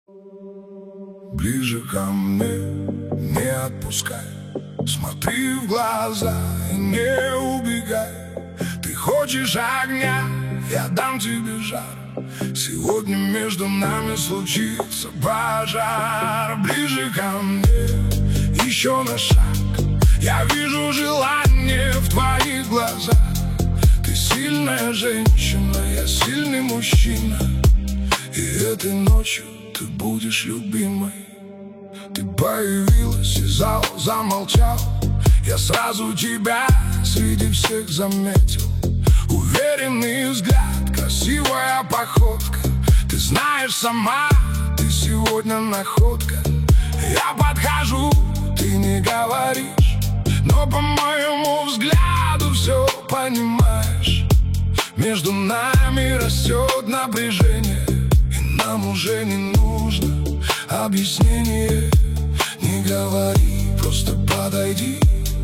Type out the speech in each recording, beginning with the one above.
Ближе ко мне, не отпускай. Смотри в глаза и не убегай. Ты хочешь огня, я дам тебе жар. Сегодня между нами случится пожар. Ближе ко мне, еще на шаг. Я вижу желание в твоих глазах. Ты сильная женщина, я сильный мужчина. И этой ночью ты будешь любимой. Ты появилась, и зал замолчал. Я сразу тебя среди всех заметил. Уверенный взгляд, красивая походка. Ты знаешь сама, ты сегодня находка. Я подхожу, ты не говоришь, но по моему взгляду все понимаешь. Между нами растет напряжение, и нам уже не нужно объяснение. Не говори, просто подойди.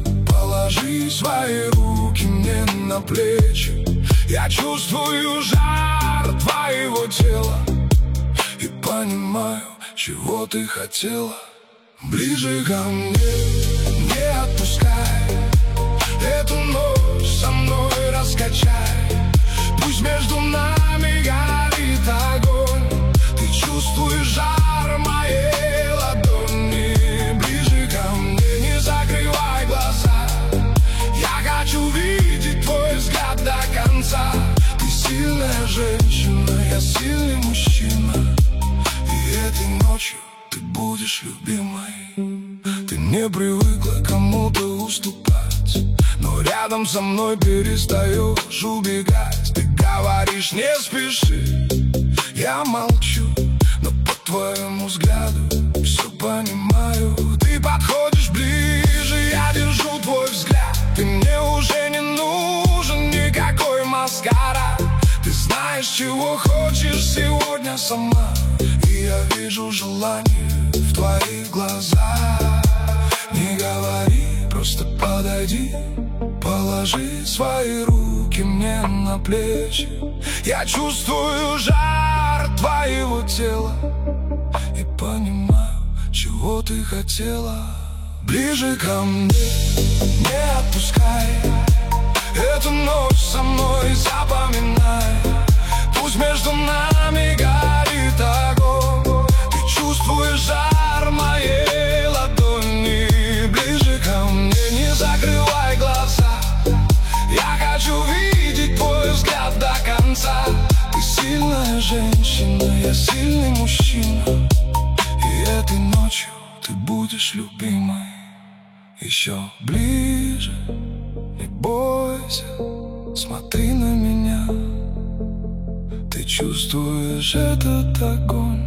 Положи свои руки мне на плечи. Я чувствую жар твоего тела и понимаю, чего ты хотела. Ближе ко мне, не отпускай. Эту ночь со мной раскачай. Пусть между нами горит огонь. Ты чувствуешь жар моей ладони. Ближе ко мне, не закрывай глаза. Я хочу видеть твой взгляд до конца. Ты сильная женщина, я сильный мужчина. И этой ночью ты будешь любимой. Ты не привыкла кому-то уступать, но рядом со мной перестаешь убегать. Ты говоришь, не спеши, я молчу, но по твоему взгляду все понимаю. Ты подходишь ближе, я держу твой взгляд. Ты мне уже не нужен никакой маскарад. Ты знаешь, чего хочешь сегодня сама. И я вижу желание в твоих глазах. Не говори, просто подойди. Положи свои руки мне на плечи. Я чувствую жар твоего тела и понимаю, чего ты хотела. Ближе ко мне, не отпускай. Эту ночь со мной запоминай. Пусть между нами горит огонь. Ты чувствуешь жар моей ладони. Ближе ко мне, не закрывай глаза. Я хочу видеть твой взгляд до конца. Ты сильная женщина, я сильный мужчина. И этой ночью ты будешь любимой. Еще ближе, не бойся, смотри на меня. Ты чувствуешь этот огонь,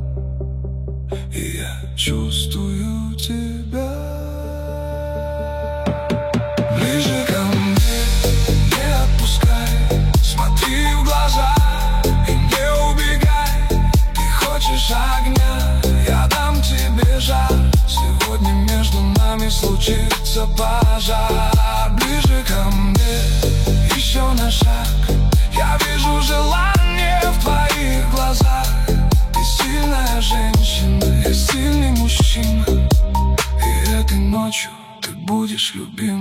и я чувствую тебя. Ближе ко мне, не отпускай. Смотри в глаза и не убегай. Ты хочешь огня, я дам тебе жар. Сегодня между нами случится пожар. Ближе ко мне, еще на шаг. Я вижу желание в твоих глазах. Ты сильная женщина, я сильный мужчина. И этой ночью ты будешь любим.